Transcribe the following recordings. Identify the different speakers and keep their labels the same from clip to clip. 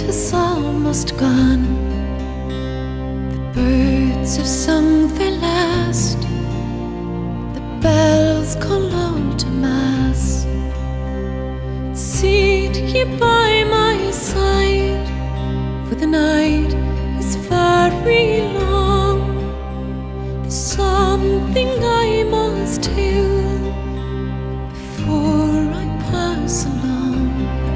Speaker 1: is almost gone. The birds have sung their last. The bells call all to mass. Sit ye by my side, for the night is very long. There's something I must tell before I pass along.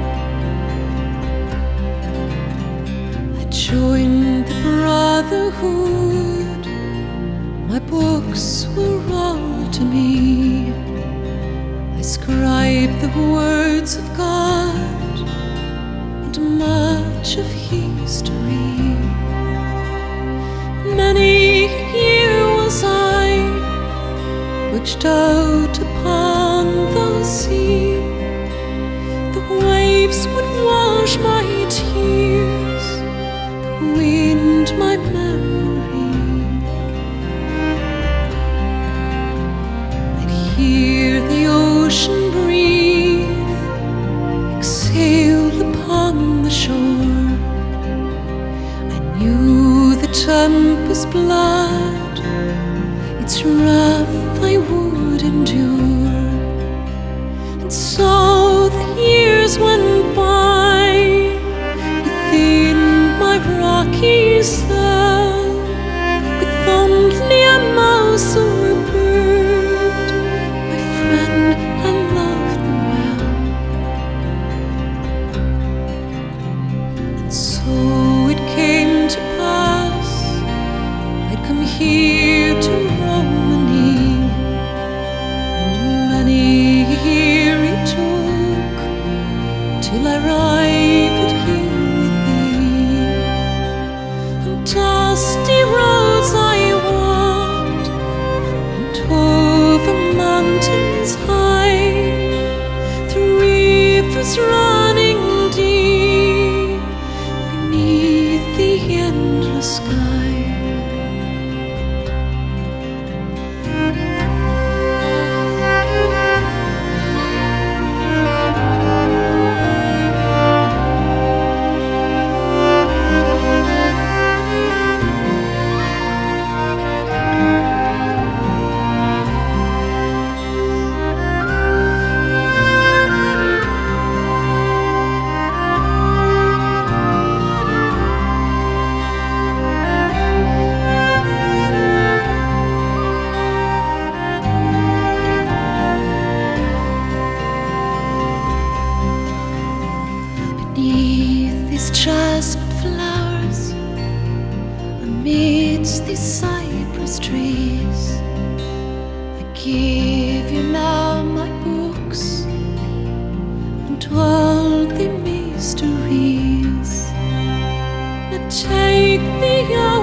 Speaker 1: I joined the brotherhood. My books were all to me. I scribe the words of God and much of history. Many a year was I watched out upon the sea. The waves would wash my tears, the wind my memory. I'd hear the ocean breathe, exhale upon the shore. I knew the tempest's blood, its wrath I would endure. And so the years went by within my rocky cell, with only a mouse or a bird. My friend, I loved them well. And so it came to pass, I'd come here to Romany, and many a year it took till I arrived here with thee. On dusty roads I walked, and over mountains high, through rivers running deep, beneath the endless sky. Beneath these jasmine flowers, amidst these cypress trees, I give you now my books and all the mysteries. Now take the